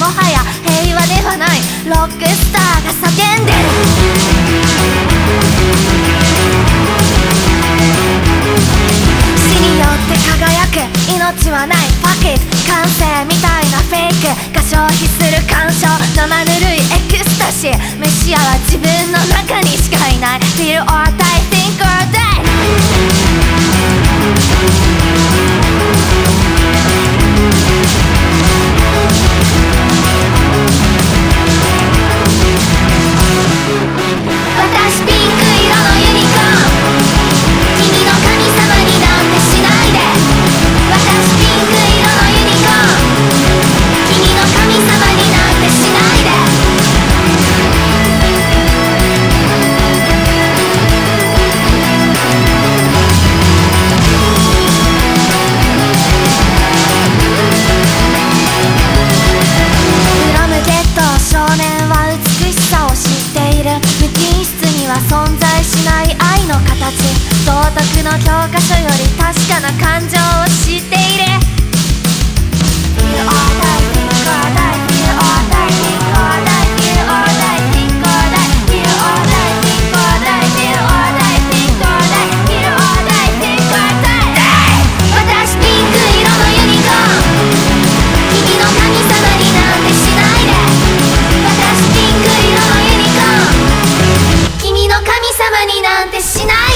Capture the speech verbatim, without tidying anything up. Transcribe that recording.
もはや平和ではないロックスターが叫んでる。死によって輝く命はないファキッ完成みたいなフェイクが消費する干渉生ぬるいエクスタシーメシアは自分の中にしかいない Feel or die, think or die。 私ピンク色のユニコーン君の神様になんてしないで。私ピンク色のユニコーン君の神様になんてしないで。フロムゲット少年は美しさを知っている。無菌室には存在しない愛の形道徳の教科書より確かな感情を知っている。 Feel or die, think or die, feel or die, think or die, feel or die, think or die, feel or die, think or die, feel or die, think or die, feel or die, think or die。 私ピンク色のユニコーン君の神様になんてしないで。私ピンク色のユニコーン君の神様になんてしないで。